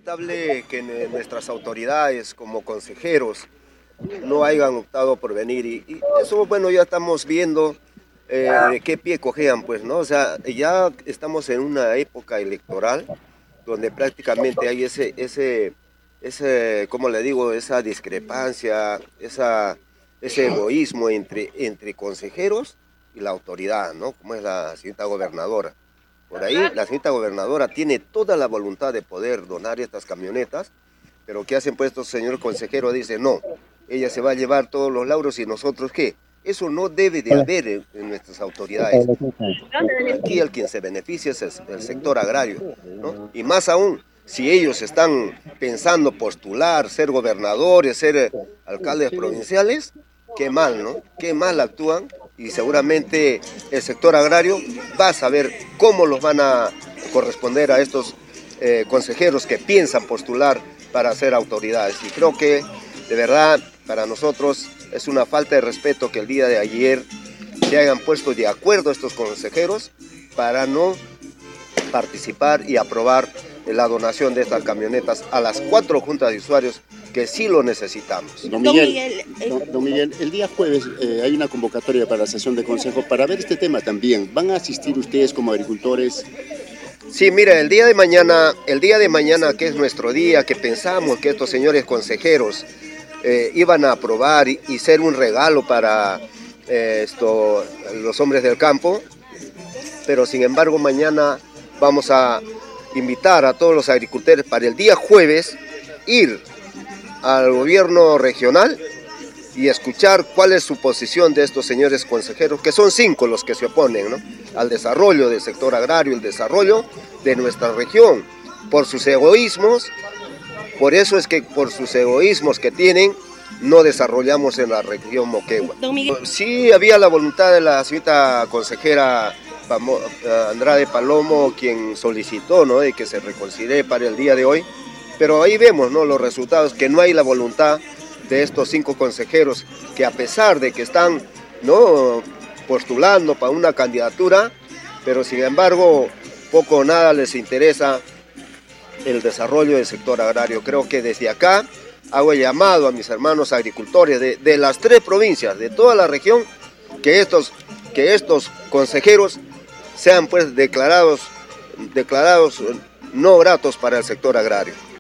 lamentable que nuestras autoridades como consejeros no hayan optado por venir y eso, bueno, ya estamos viendo de qué pie cojean, pues, ¿no? O sea, ya estamos en una época electoral donde prácticamente hay ¿cómo le digo? Esa discrepancia, ese egoísmo entre consejeros y la autoridad, ¿no? Como es la señorita gobernadora. Por ahí la señorita gobernadora tiene toda la voluntad de poder donar estas camionetas, pero ¿qué hacen pues estos señores consejeros? Dicen, no, ella se va a llevar todos los lauros y nosotros ¿qué? Eso no debe de haber en nuestras autoridades. Aquí el quien se beneficia es el sector agrario, ¿no? Y más aún, si ellos están pensando postular, ser gobernadores, ser alcaldes provinciales, qué mal, ¿no? Qué mal actúan y seguramente el sector agrario va a saber cómo los van a corresponder a estos consejeros que piensan postular para ser autoridades. Y creo que de verdad para nosotros es una falta de respeto que el día de ayer se hayan puesto de acuerdo estos consejeros para no participar y aprobar la donación de estas camionetas a las 4 juntas de usuarios que sí lo necesitamos. Don Miguel, el día jueves hay una convocatoria para la sesión de consejo para ver este tema también. ¿Van a asistir ustedes como agricultores? Sí, mira, el día de mañana que es nuestro día, que pensamos que estos señores consejeros iban a aprobar y ser un regalo para los hombres del campo, pero sin embargo mañana vamos a invitar a todos los agricultores para el día jueves ir al gobierno regional y escuchar cuál es su posición de estos señores consejeros, que son 5 los que se oponen, ¿no?, al desarrollo del sector agrario, el desarrollo de nuestra región, por sus egoísmos. Por eso es que por sus egoísmos que tienen, no desarrollamos en la región Moquegua. Sí había la voluntad de la señorita consejera Andrade Palomo, quien solicitó, ¿no?, de que se reconsidere para el día de hoy, pero ahí vemos, ¿no?, los resultados, que no hay la voluntad de estos 5 consejeros, que a pesar de que están, ¿no?, postulando para una candidatura, pero sin embargo poco o nada les interesa el desarrollo del sector agrario. Creo que desde acá hago el llamado a mis hermanos agricultores de las 3 provincias, de toda la región, que estos consejeros sean pues declarados no gratos para el sector agrario.